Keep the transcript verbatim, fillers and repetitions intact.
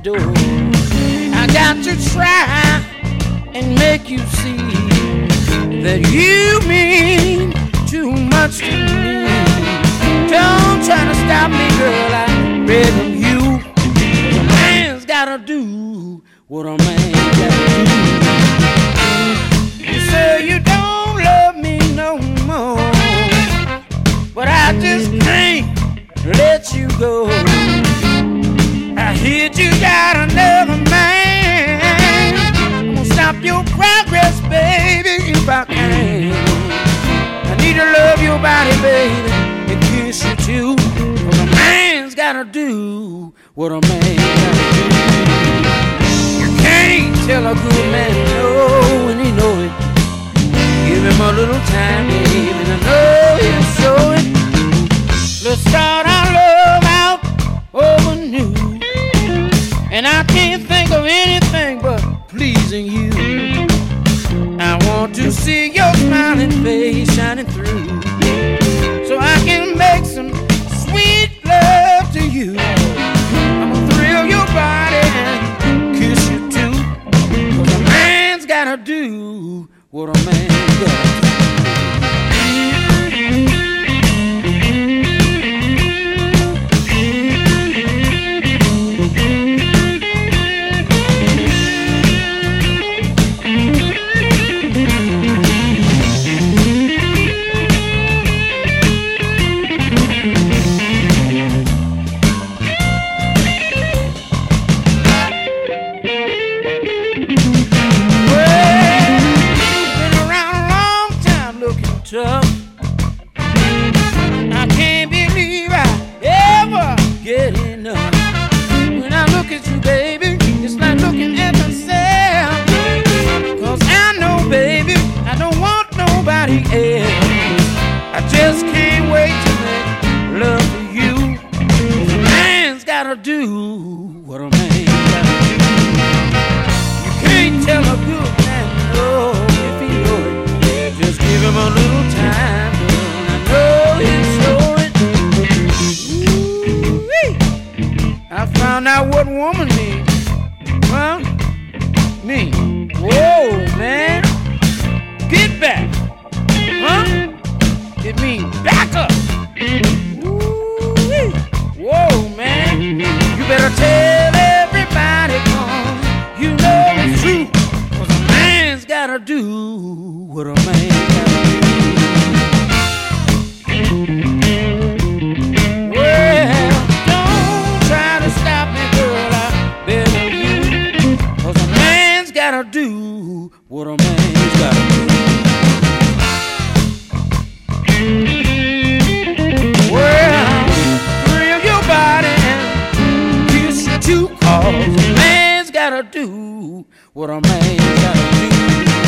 door. I got to try and make you see that you mean too much to me. Don't try to stop me, girl, I'm begging you. A man's gotta do what a man gotta do. You say you don't love me no more, but I just can't let you go. I hear you got another man. I'm gonna stop your progress, baby, if I can. I need to love your body, baby, and kiss you too. But a man's gotta do what a man gotta do. You can't tell a good man no when he know it. Give him a little time, baby, and I know he'll show it. Let's start our love out over new. And I can't think of anything but pleasing you. I want to see your smiling face shining through, so I can make some sweet love to you. I'm gonna thrill your body and kiss you too. Cause a man's gotta do what a man gotta do. I can't believe I ever get enough. When I look at you, baby, it's like looking at myself. Cause I know, baby, I don't want nobody else. I just can't wait to make love to you. A man's gotta do what a man gotta do. You can't tell a good man no if he know it. Just give him a little time, girl, and I know he'll show it. Ooh-wee. I found out what woman means. Huh? Me. Whoa, man. Get back. Huh? It means back up. Ooh-wee. Whoa, man. You better tell everybody, cause you know it's true. Cause a man's gotta do what a man gotta do. Well, don't try to stop me, girl, I beg you. Cause a man's gotta do what a man's gotta do. Well, thrill your body and kiss you too. Cause a man's gotta do what a man's gotta do.